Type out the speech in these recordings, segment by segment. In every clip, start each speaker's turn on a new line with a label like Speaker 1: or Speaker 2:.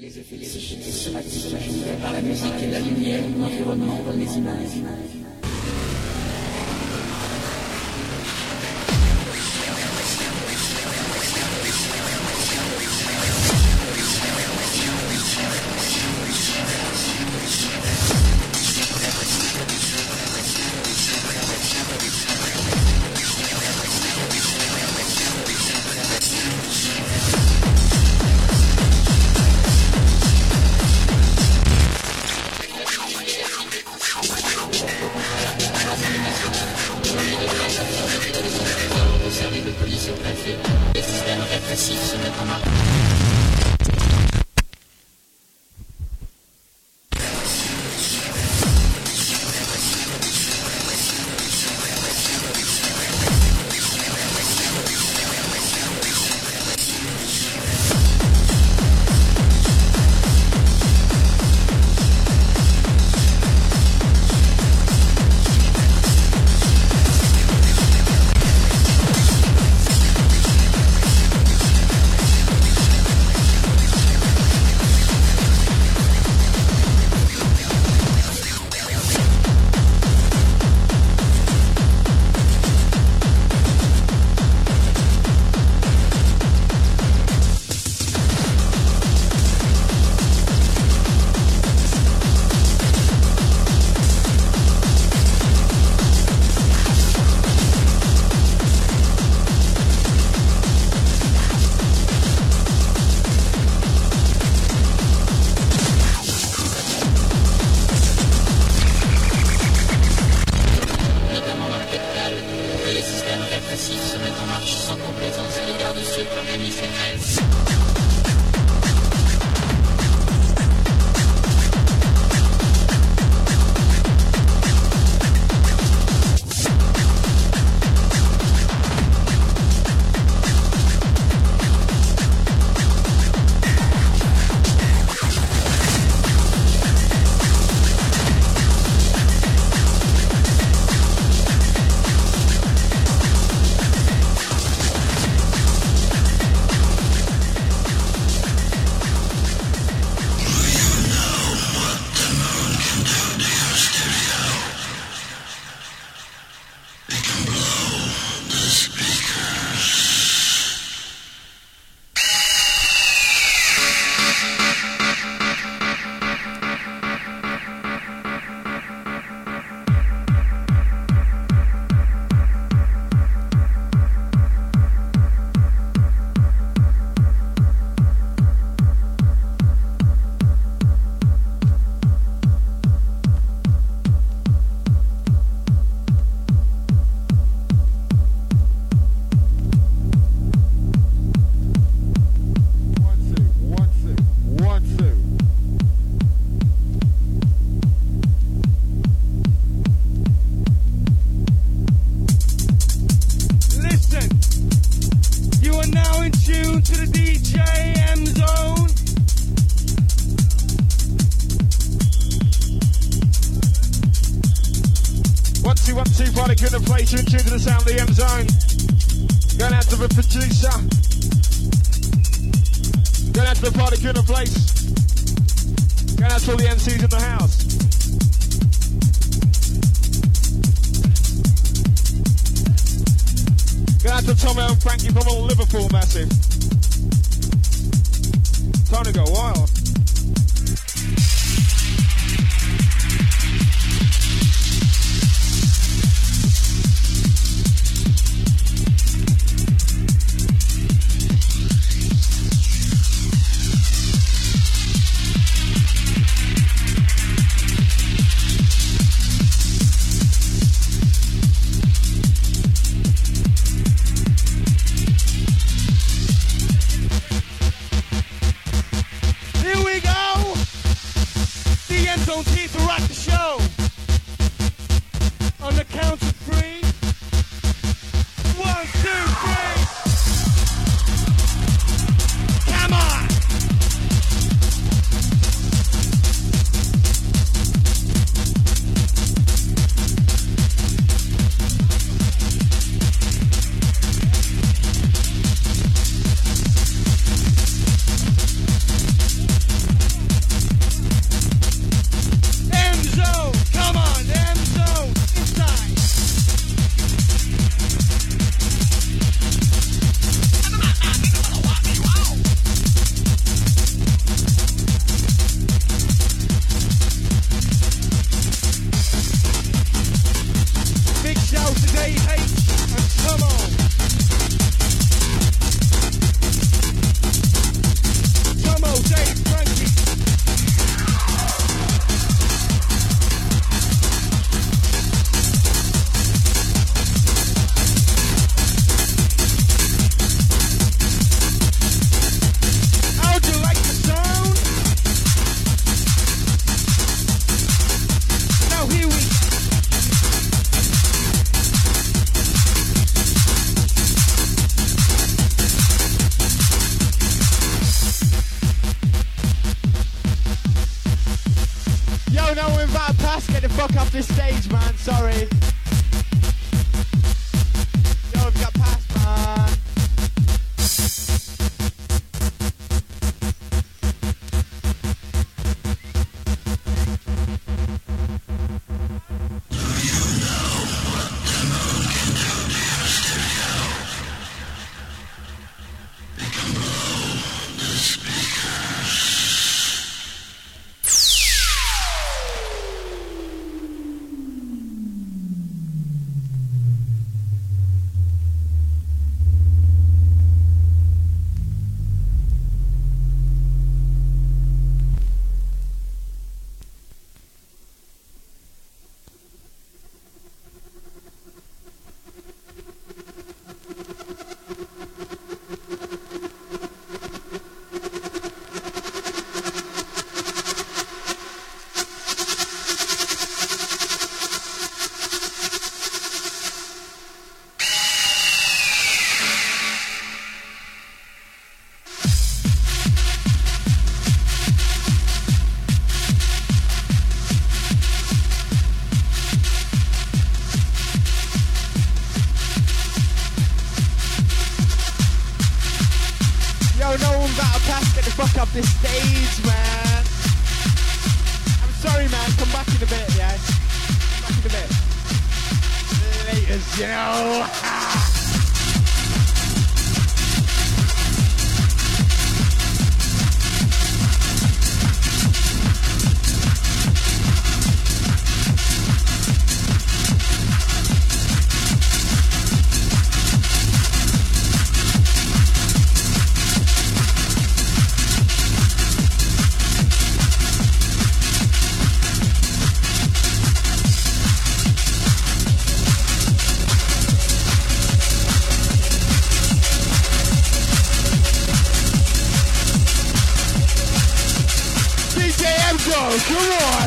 Speaker 1: Les effets psychiques et somatiques générés par la musique et la lumière, l'environnement donne les images.
Speaker 2: Here no invite pass, get the fuck off this stage, man, sorry. Yo, we got pass, man. This stage, man. I'm sorry, man. Come back in a bit, yeah? Come back in a bit. Laters, you know. Come on!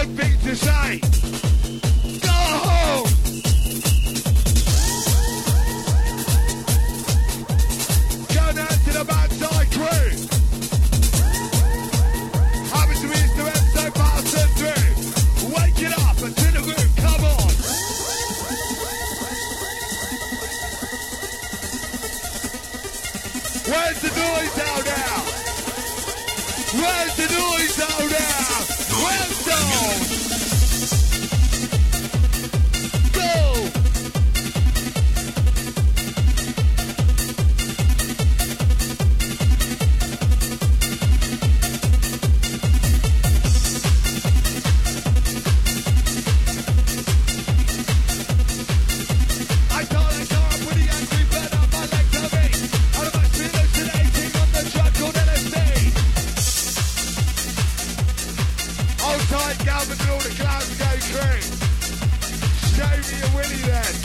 Speaker 2: one thing to say. Go home! Go down to the backside crew. Happens to be Mr. Enzo passing through. Wake it up and to the room, come on! Where's the noise out now? Where's the noise out now? Where's the go? I can't, I'm pretty angry, but I'm my legs to me. Out of my spirit hallucinating on the drug called LSD. Hold tight, Galvin, and all the clouds go through. Show me a willy then.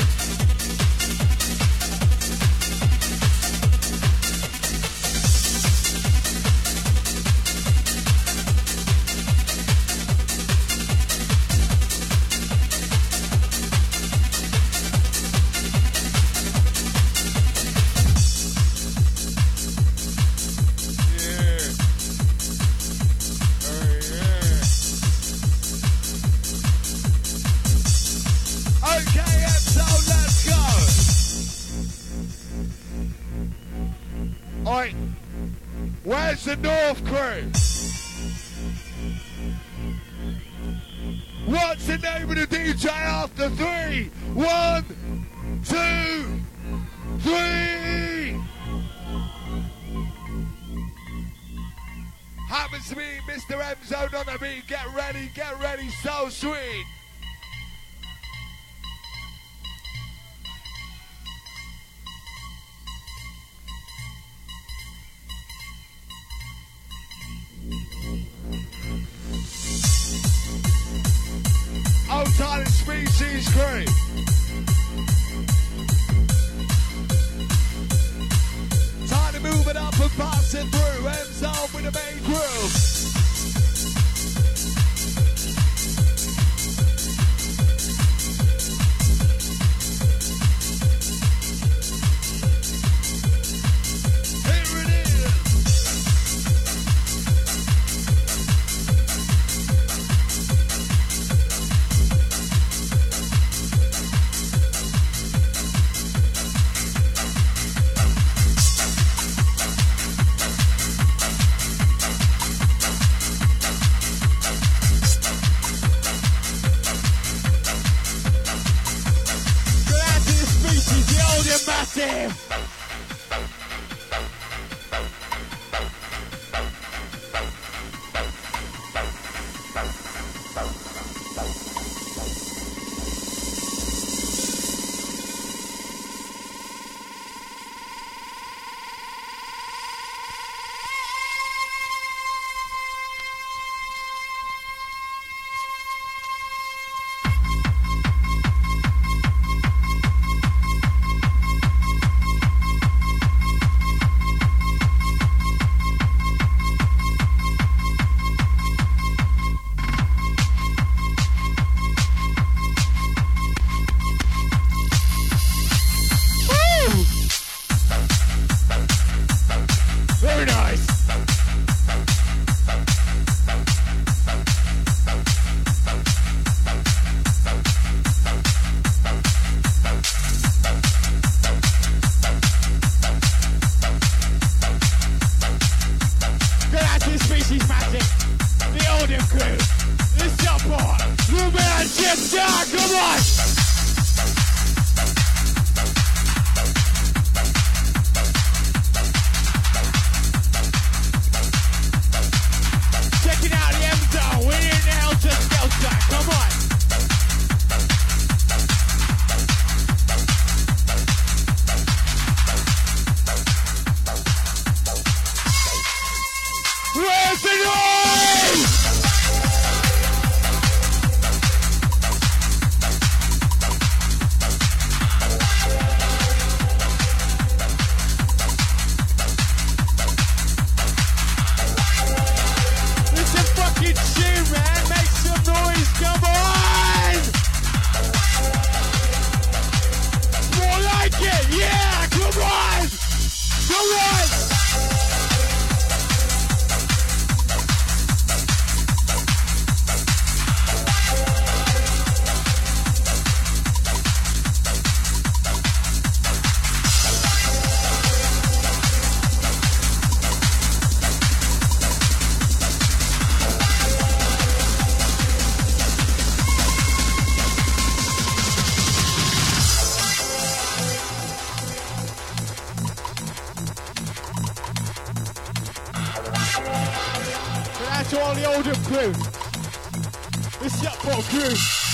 Speaker 2: Where's the North crew? What's the name of the DJ after 3? 1, 2, 3. Happens to be Mr. M Zone on the beat. Get ready, so sweet. Old-time species crew. Time to move it up and pass it through. M-Zone with the main groove. Here it is. Massive! Fucking tune, man. Make some noise. out to all the Oldham crew. The Stockport crew.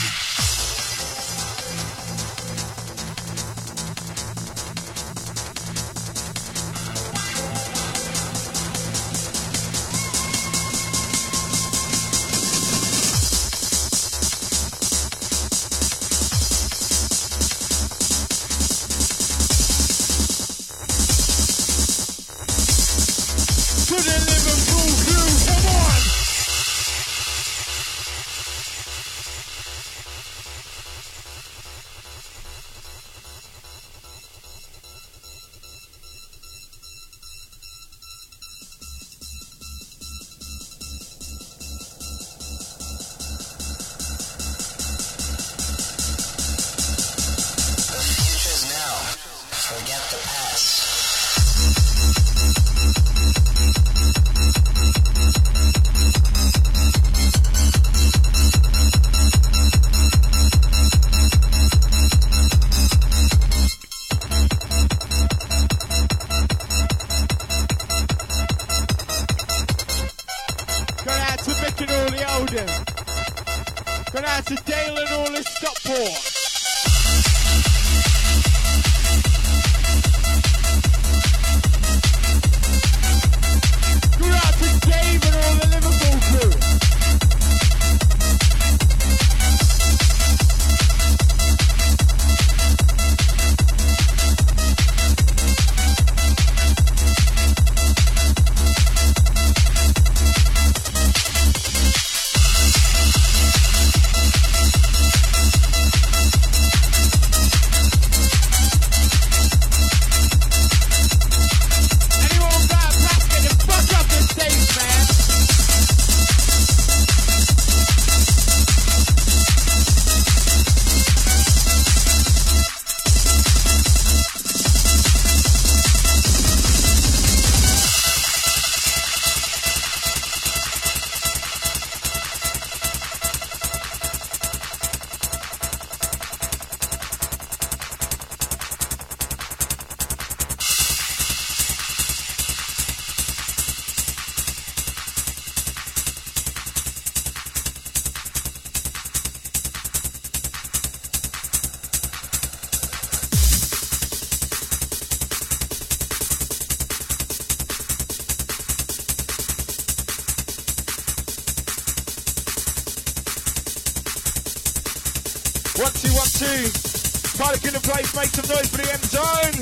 Speaker 2: Party in the place, make some noise for the M-Zone.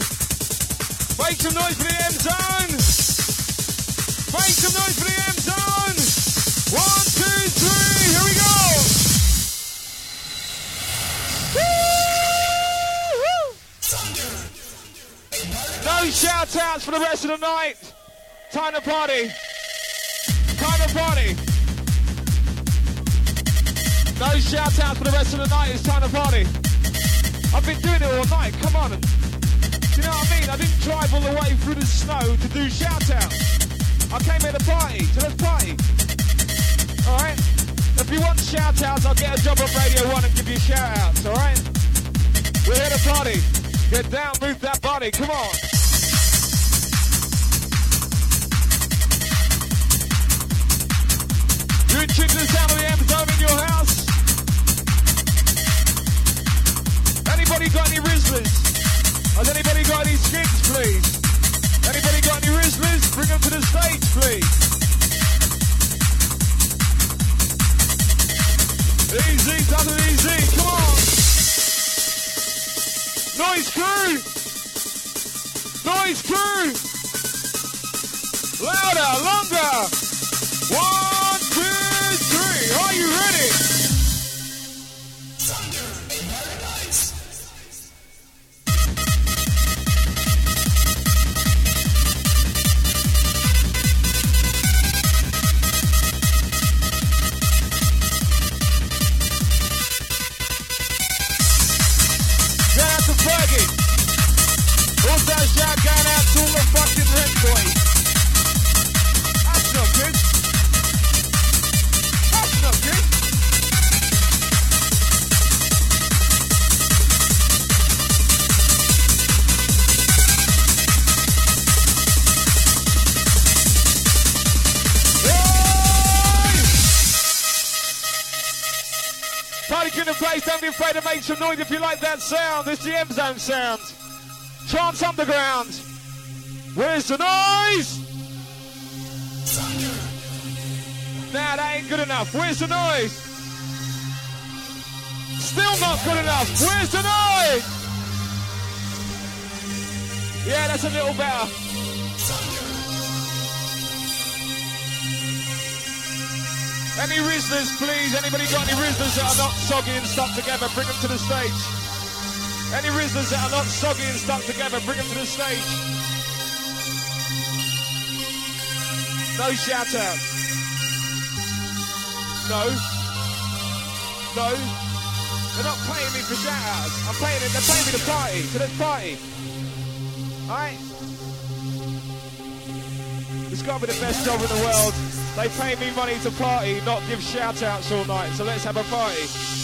Speaker 2: Make some noise for the M-Zone. Make some noise for the M-Zone. 1, 2, 3, here we go. Woo! No shout outs for the rest of the night. Time to party. Time to party. No shout outs for the rest of the night. It's time to party. I've been doing it all night, come on. You know what I mean? I didn't drive all the way through the snow to do shout-outs. I came here to party, so let's party. Alright? If you want shout-outs, I'll get a job on Radio 1 and give you shout-outs, alright? We're here to party. Get down, move that body, come on. You in tune to the sound of the M-Zone in your house? Anybody got any Rizzlers? Has anybody got any skids, please? Anybody got any Rizzlers? Bring them to the stage, please. Easy, done it easy, come on. Noise crew! Noise crew! Louder, longer! 1, 2, 3, are you ready? Shout going out to all the fucking red boys. That's not good. Everybody in the place, don't be afraid to make some noise if you like that sound. It's the M-Zone sound. Trance Underground. Where's the noise? Nah, that ain't good enough. Where's the noise? Still not good enough. Where's the noise? Yeah, that's a little better. Any Rizzlers, please? Anybody got any Rizzlers that are not soggy and stuck together? Bring them to the stage. Any Rizzlers that are not soggy and stuck together? Bring them to the stage. No shout out. No. No. They're not paying me for shout outs. I'm paying it. They're paying me to party. So let's party. Alright? It's got to be the best job in the world. They pay me money to party, not give shout-outs all night, so let's have a party.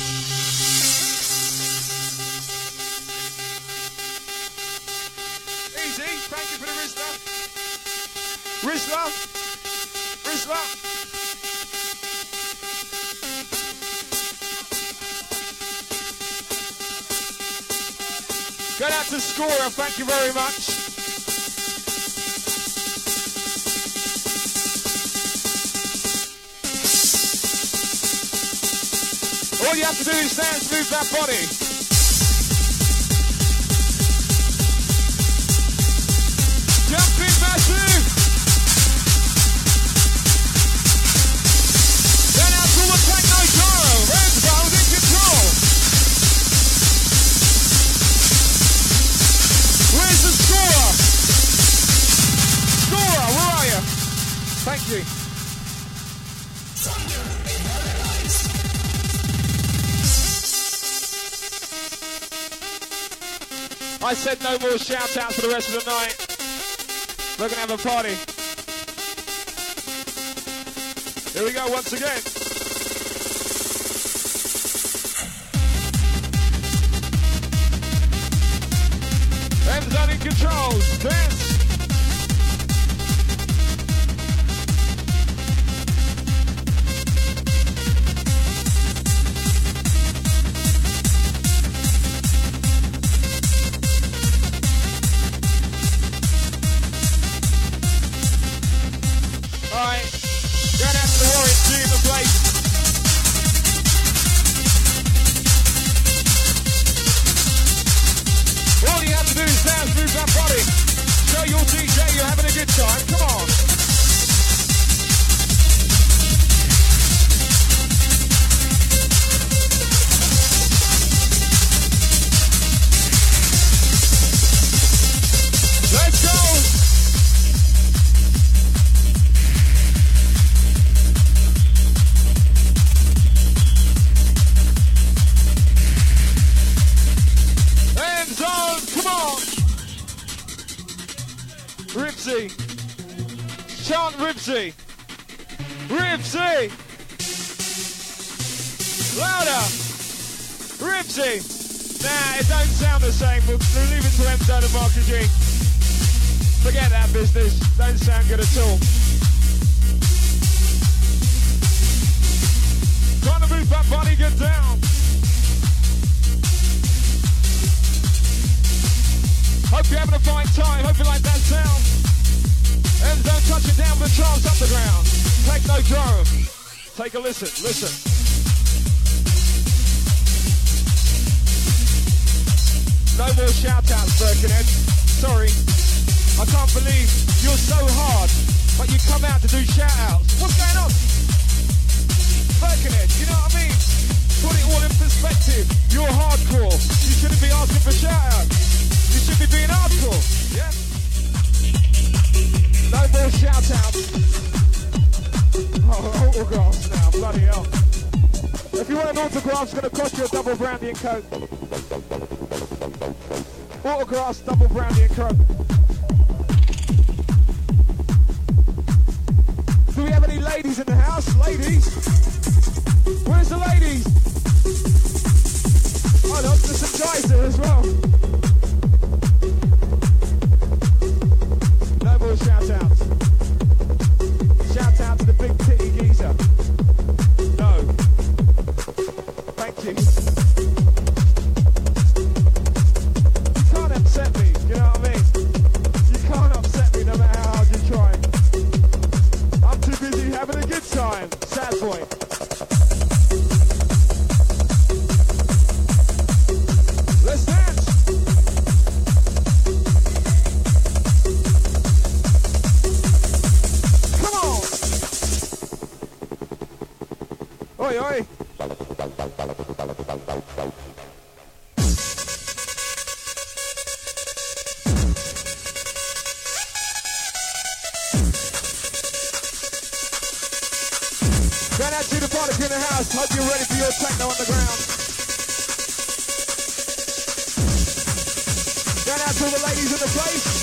Speaker 2: Easy, thank you for the Rizzler. Rizzler. Rizzler. Go out to Scorer, thank you very much. All you have to do is dance, move that body. Jumping massive. Then out to the techno gyro. Redbound in control. Where's the scorer? Scorer, where are you? Thank you. I said no more shout-outs for the rest of the night. We're going to have a party. Here we go once again. M-Zone in control. Dance. Chant Ribsy! Ribsy! Louder! Ribsy! Nah, it don't sound the same. We'll leave it to M-Zone and Marcus G. Forget that business. Don't sound good at all. Trying to move that body, get down. Hope you're having a fine time. Hope you like that sound. M-Zone touching down with the Trance Underground. Techno Drum. Take a listen. Listen. No more shout-outs, Birkenhead. Sorry. I can't believe you're so hard, but you come out to do shout-outs. What's going on? Birkenhead, you know what I mean? Put it all in perspective. You're hardcore. You shouldn't be asking for shout-outs. You should be being hardcore. Yeah? No more shout-outs. Oh, autographs now, bloody hell. If you want an autograph, it's going to cost you a double brandy and coke. Autographs, double brandy and coke. Do we have any ladies in the house? Ladies? Where's the ladies? Oh, no, there's some guys there as well. No more shout-outs. Shout-out to the big titty geezer. No. Thank you. Oi, oi. Going out to the party in the house. Hope you're ready for your techno on the ground. Going out to all the ladies in the place.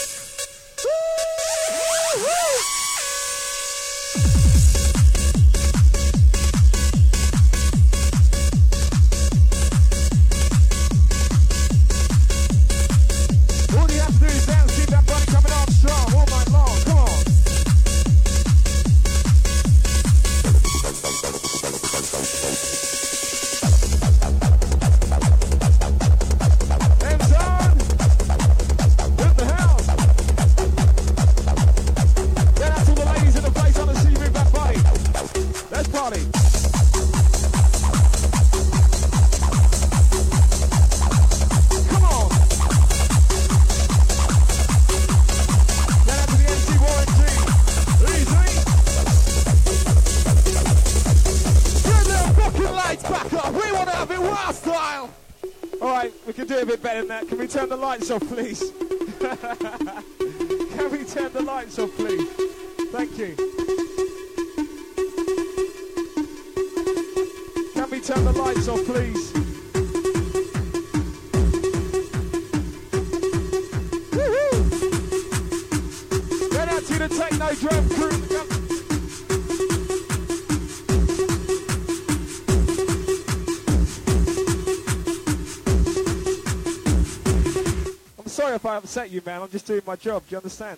Speaker 2: Can we turn the lights off, please? Can we turn the lights off, please? Thank you. Can we turn the lights off, please? Woo-hoo! Get out to the techno drum crew. Sorry if I upset you, man. I'm just doing my job. Do you understand?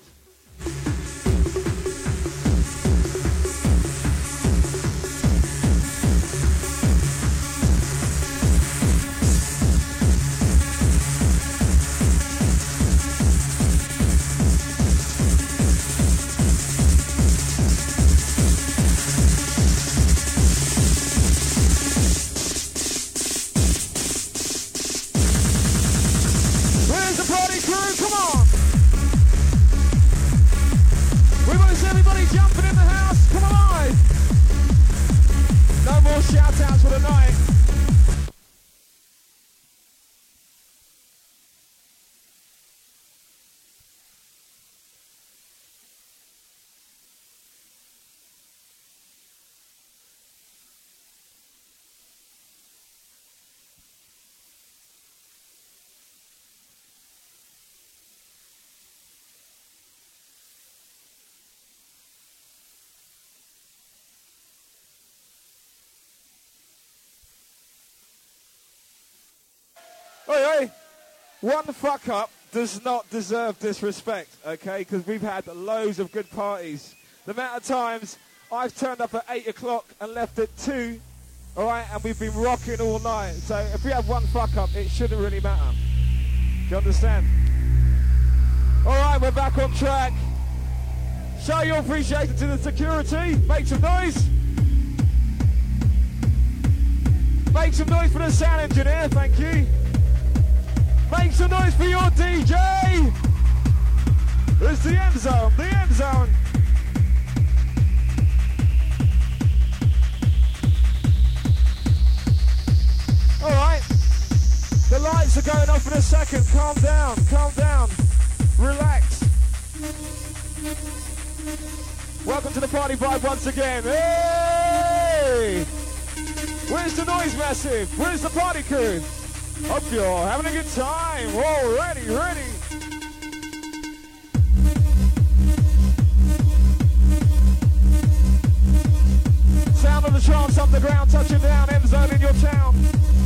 Speaker 2: Oi, one fuck up does not deserve disrespect, okay? Because we've had loads of good parties. The amount of times I've turned up at 8 o'clock and left at 2, all right? And we've been rocking all night. So if we have one fuck up, it shouldn't really matter. Do you understand? All right, we're back on track. Show your appreciation to the security. Make some noise. Make some noise for the sound engineer, thank you. Make some noise for your DJ! It's the end zone, the end zone! Alright, the lights are going off in a second. Calm down, relax. Welcome to the party vibe once again. Hey! Where's the noise massive? Where's the party crew? Hope you're having a good time. Whoa, ready. Sound of the trance up the ground, touching down, end zone in your town.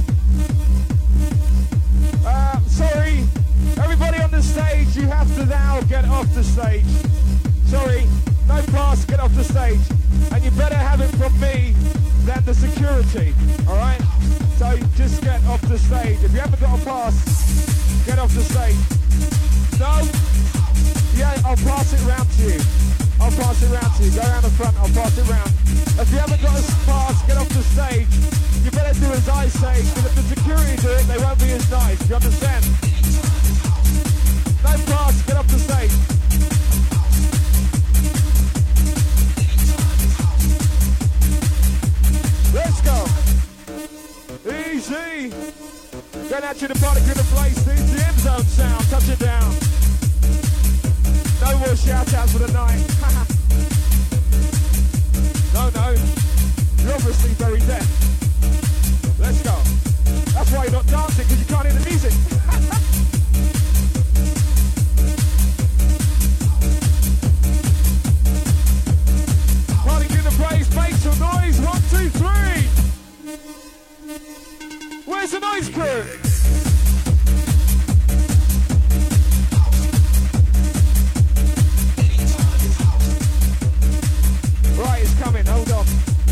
Speaker 2: Sorry, everybody on the stage, you have to now get off the stage. Sorry, no pass, get off the stage. And you better have it from me than the security, alright? So just get off the stage. If you haven't got a pass, get off the stage. No? Yeah, I'll pass it round to you. Go around the front, I'll pass it round. If you haven't got a pass, get off the stage. You better do as I say, because if the security do it, they won't be as nice. You understand? No pass, get off the stage. easy. Going out to the party in the place. This is the M Zone sound. Touch it down. No more shout outs for the night. No. You're obviously very deaf. Let's go. That's why you're not dancing, because you can't hear the music. Party in the place, make some noise. 1, 2, 3. Where's the noise crew? Right, it's coming, hold on.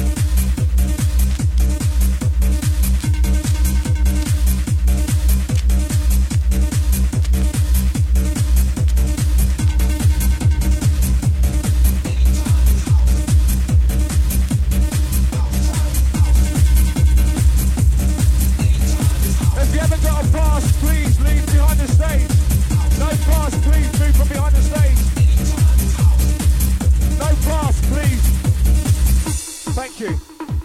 Speaker 2: If you haven't got a pass, please leave behind the stage. No pass, please move from behind the stage. No pass, please. Thank you.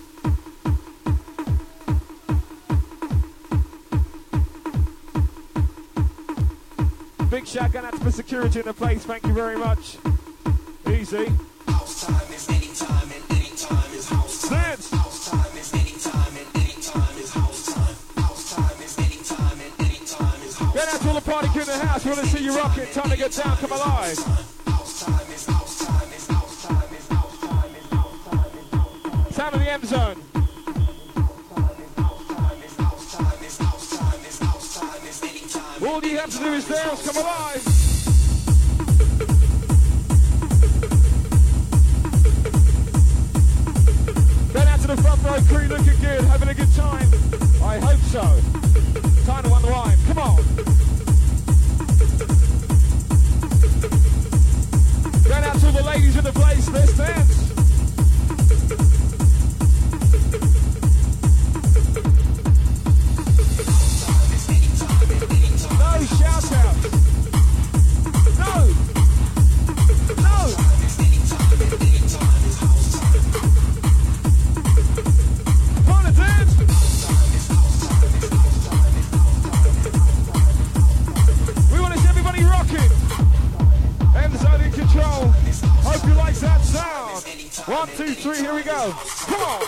Speaker 2: Big shout out to the security in the place. Thank you very much. Easy.
Speaker 3: House time is anytime and anytime is house time.
Speaker 2: Dance.
Speaker 3: House time is anytime and anytime is house time. House time is anytime and anytime is house time.
Speaker 2: Get out to all the party in the house. We want to see you rock it. Time to get down. Come alive.
Speaker 3: House time is house time is house time is house time is house time is house time.
Speaker 2: Sound of the M Zone. All you have to do is dance. Come alive. Get out to the front row crew, looking good, having a good time. I hope so. Time to unwind. Come on. Get out to all the ladies in the place. Let's dance. No shout out. No. No. Wanna dance? We want to see everybody rocking. M Zone in control. Hope you like that sound. 1, 2, 3, here we go. Come on.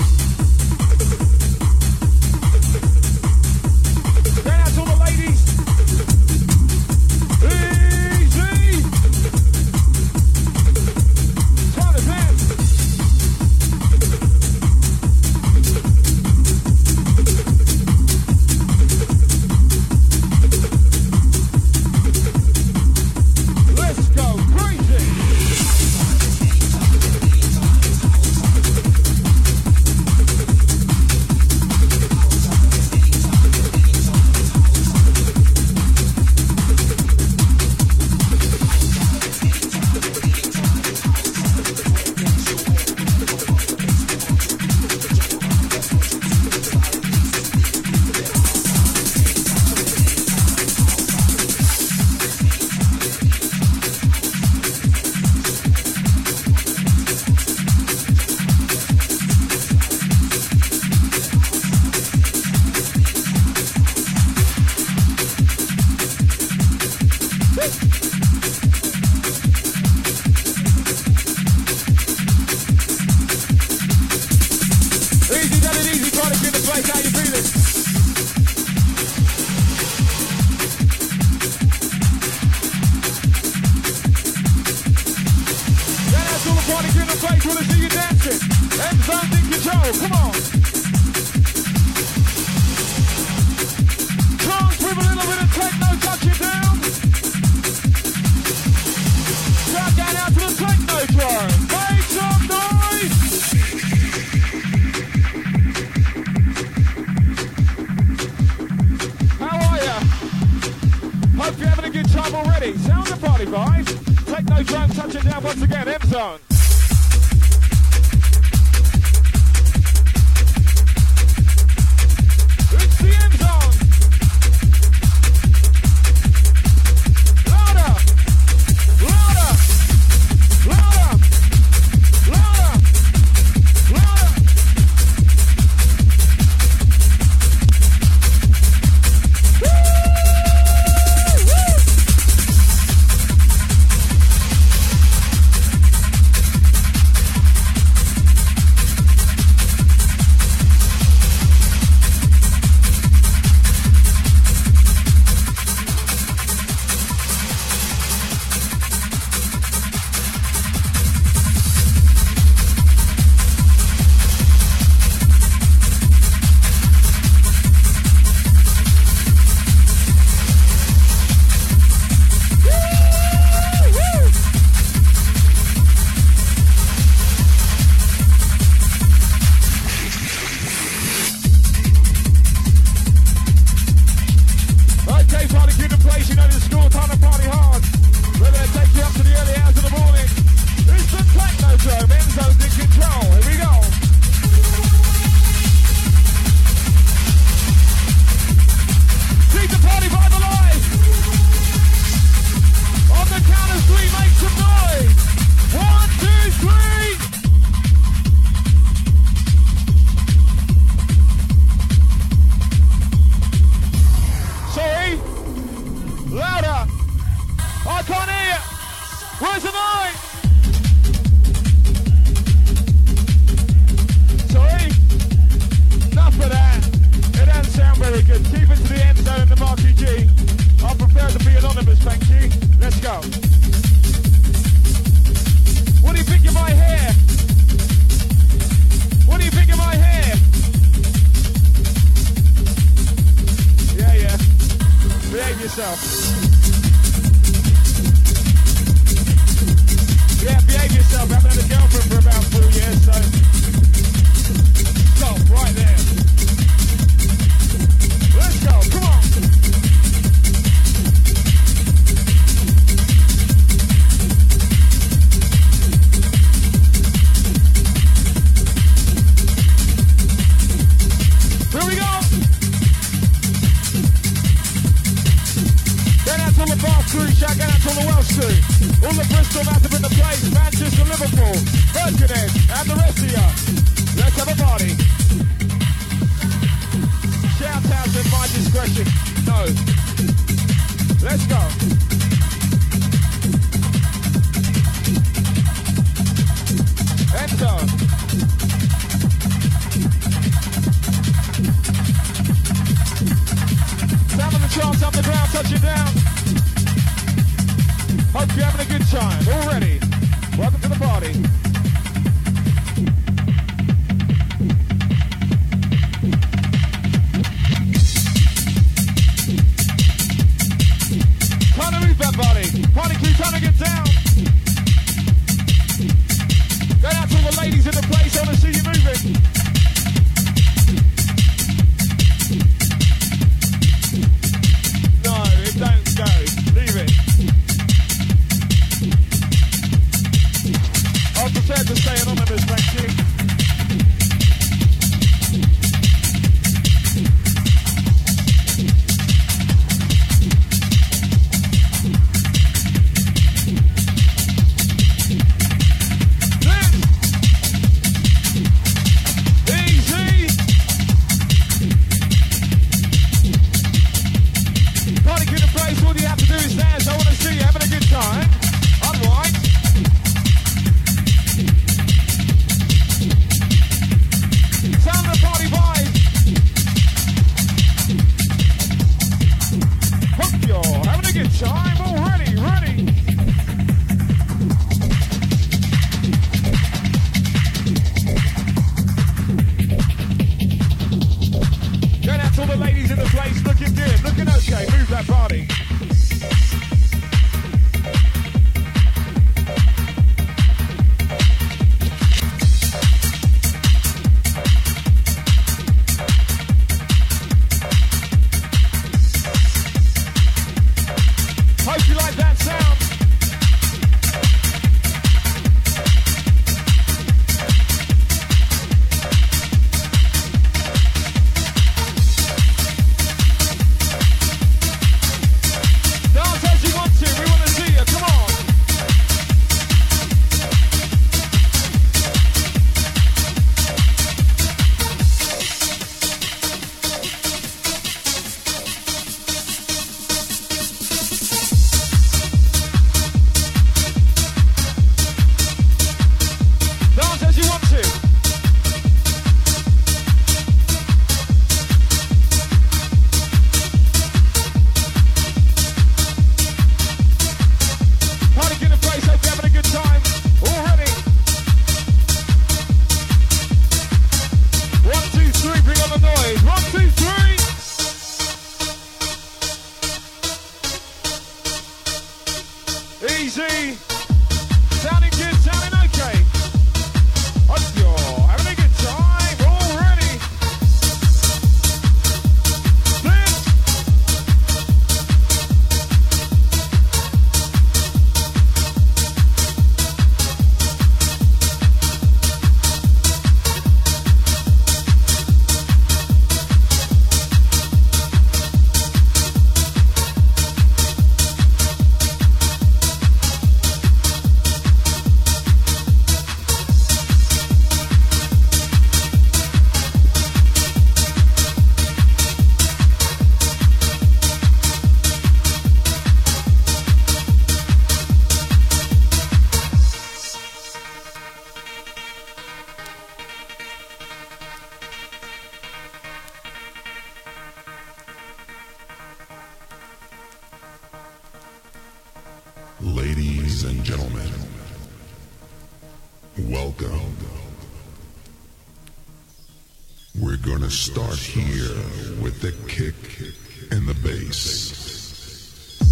Speaker 2: Going out to all the ladies. Easy. Time to dance. Let's go crazy. Easy, done it easy, try to get the place. How you feeling? Get out to the party in the place. Want to see you dancing. M Zone in control. Come on. Trance with a little bit of techno. Touch it down. Shout down out to the techno drone. Make some noise. Hope you're having a good time already. Sound the party vibes. Techno drone touching down once again. M Zone. It's the M Zone. Louder. Louder. Louder. Louder. Louder. yourself. Yeah, behave yourself. I haven't had a girlfriend for about 4 years, so stop right there. Let's go, come on. Here we go. Going out to all the Bath crew, shout out to all the Welsh crew. All the Bristol massive in the place, Manchester, Liverpool, Birkenhead, and the rest of ya. Let's have a party. Shout out at my discretion. No. Let's go. Enter. Sound of the charts up the ground, touching down. Hope you're having a good time. Already. Welcome to the party. Time to move that body. Party crew, time to get down. Go out to all the ladies in the place. I want to see you moving. No, it don't go. Leave it. I'm prepared to stay anonymous, thank you. Easy. Sounding good, sounding okay. Hope you're having a good time already. Flip.
Speaker 4: Ladies and gentlemen, welcome. We're gonna start here with the kick and the bass.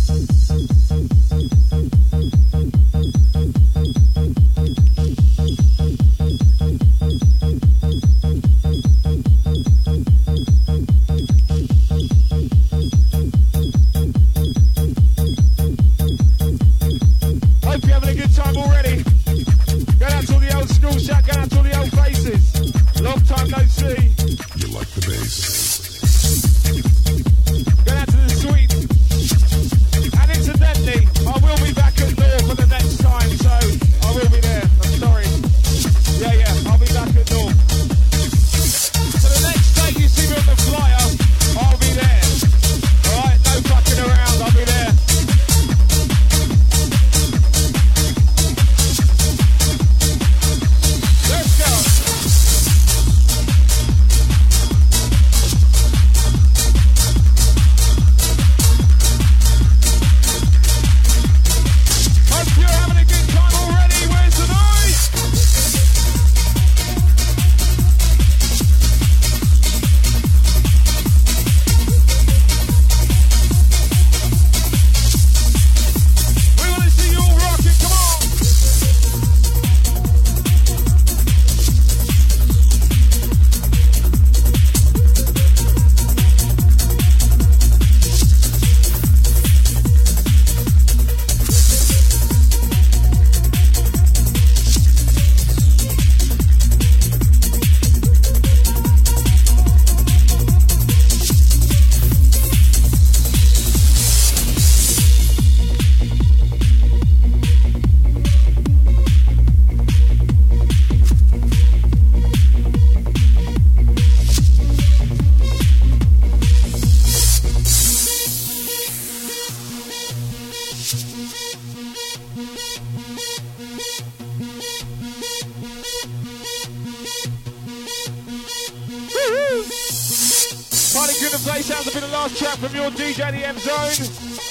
Speaker 2: Sounds a bit of last track from your DJ the M Zone.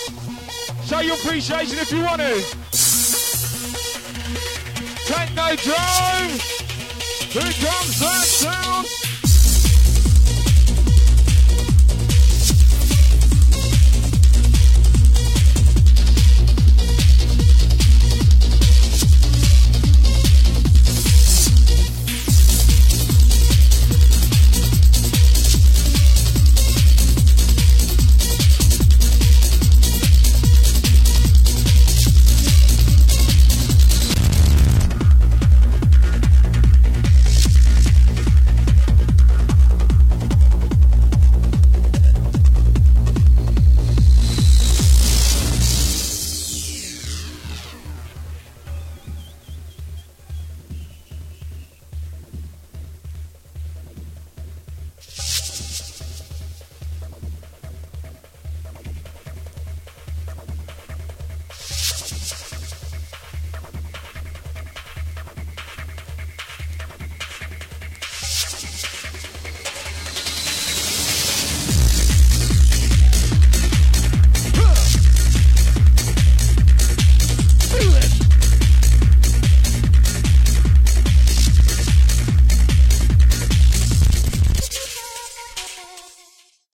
Speaker 2: Show your appreciation if you want to. Techno Drone. Here comes that sound.